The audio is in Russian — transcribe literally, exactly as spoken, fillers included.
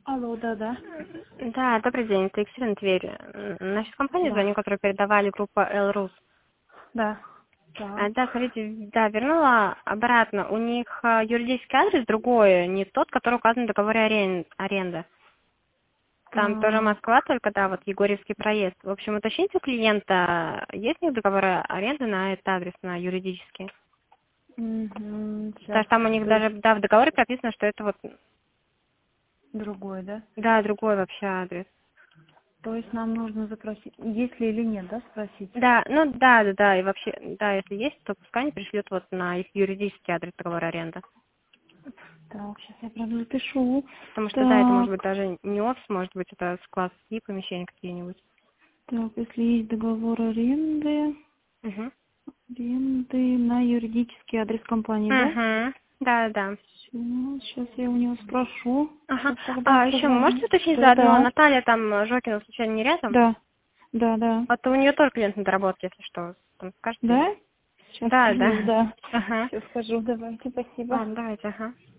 Алло, да-да. Да, добрый день, это Екатерина Тверь. М, Наша компания Да, звоню, которую передавали группа Элрус. да. А, Так. Да, смотрите, да, вернула обратно. У них а, юридический адрес другой, не тот, который указан в договоре арен- аренды. Там тоже А, Москва, только, да, вот Егорьевский проезд. В общем, уточните у клиента, есть ли договор аренды на этот адрес, на юридический. мгм, Потому сейчас. что там у них То есть даже, да, в договоре прописано, что это вот, другой, да? да, другой вообще адрес. То есть нам нужно запросить, есть ли или нет, да, спросить? Да, ну да, да, да, и вообще, да, если есть, то пускай они пришлют вот на их юридический адрес договора аренды. Так, сейчас я прям запишу. Потому что, да, это может быть Так, даже не офис, может быть, это склад и помещения какие-нибудь. так, если есть договор аренды, Угу. аренды на юридический адрес компании, да? Угу. Да, да. Сейчас я у него спрошу. Ага. Сейчас тогда А еще можете позвоню. уточнить Да, заодно, да, Наталья там э, Жокина случайно не рядом? да, да, да. А то у нее тоже клиент на доработке, если что. Там скажете? Да? Сейчас Да, скажу, да. да. Ага. Сейчас скажу, давайте, спасибо. Ладно, давайте, ага.